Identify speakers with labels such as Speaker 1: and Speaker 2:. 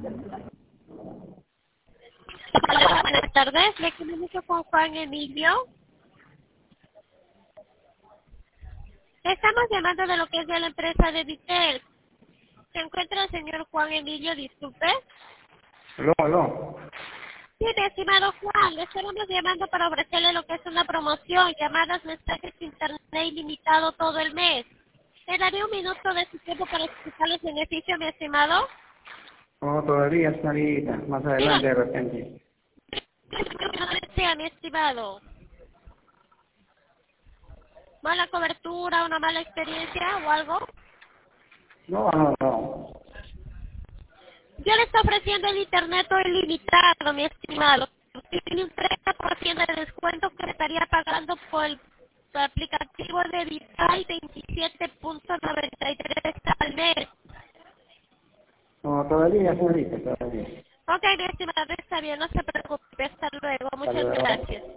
Speaker 1: Hola, buenas tardes. Me comunico con Juan Emilio. Estamos llamando de lo que es de la empresa de Vitel. ¿Se encuentra el señor Juan Emilio? Disculpe.
Speaker 2: Aló, aló.
Speaker 1: Sí, mi estimado Juan, le estamos llamando para ofrecerle lo que es una promoción, llamadas, mensajes de internet ilimitado todo el mes. ¿Le daría un minuto de su tiempo para explicar los beneficios, mi estimado?
Speaker 2: Oh, todavía, señorita. Más adelante,
Speaker 1: Mira,
Speaker 2: de repente.
Speaker 1: sea, mi estimado. ¿Mala cobertura, una mala experiencia o algo?
Speaker 2: No, no, no.
Speaker 1: Yo le estoy ofreciendo el internet ilimitado, mi estimado. Tiene un 30% de descuento que estaría pagando por el aplicativo de Vital 27.93 al mes.
Speaker 2: No, todavía, señorita, todavía.
Speaker 1: Ok, mi estimado, está bien, no se preocupe. Hasta luego.
Speaker 2: Hasta
Speaker 1: Muchas
Speaker 2: luego.
Speaker 1: gracias.